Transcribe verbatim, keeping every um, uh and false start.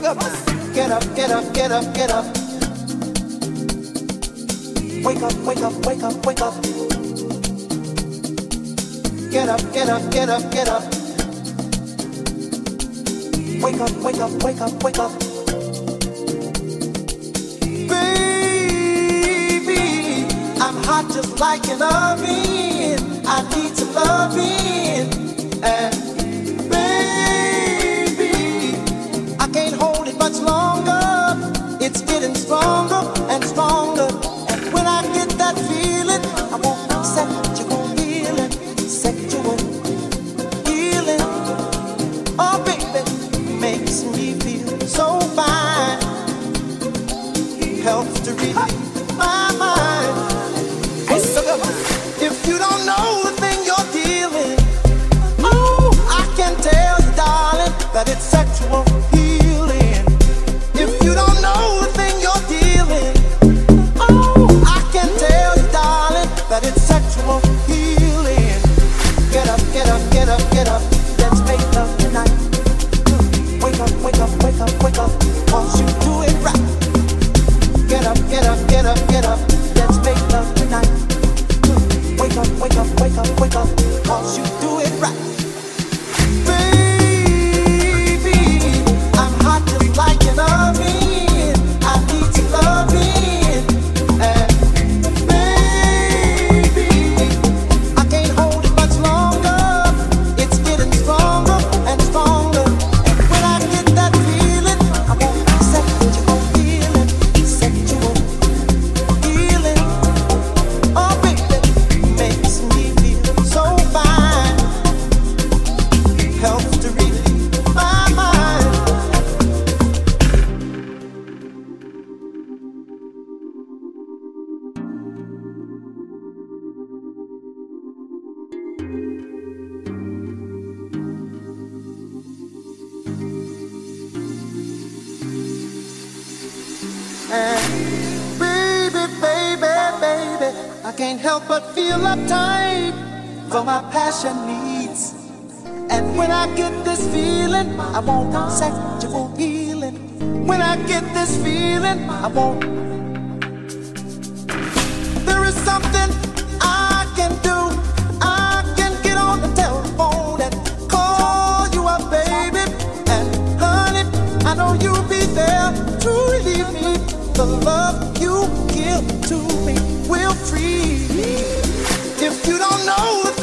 up, get up, get up, get up, get up. Wake up, wake up, wake up, wake up. Get up, get up, get up, get up. Wake up, wake up, wake up, wake up. Baby, I'm hot just like an oven. I need some loving. And baby, I can't hold it much longer. It's getting stronger and stronger. And when I get that feeling, I won't sexual healing, sexual healing. Oh baby, makes me feel so fine. Helps to relieve my mind. Hey, so if you don't know the thing you're dealing, oh, I can tell you, darling, that it's sexual healing. If you don't know the thing you're dealing, oh, I can tell you, darling, that it's sexual healing. Get up, get up, get up, get up. Let's make love tonight. Wake up, wake up, wake up, wake up. Cause you do it right. Get up, get up, get up, get up. Let's make love tonight. Wake up, wake up, wake up, wake up. Cause you do it right. Baby, I'm hot just like an oven. I need some loving. And baby, I can't hold it much longer. It's getting stronger and stronger. And when I get that feeling, I want sexual healing, sexual healing. Oh baby, makes me feel so fine. Helps to relieve my mind. And baby, baby, baby, I can't help but feel uptight for my passion needs. And when I get this feeling, I want sexual healing. When I get this feeling, I want. There is something I can do. I can get on the telephone and call you up, baby. And honey, I know you'll be there to relieve me. The love you give to me will free me. If you don't know the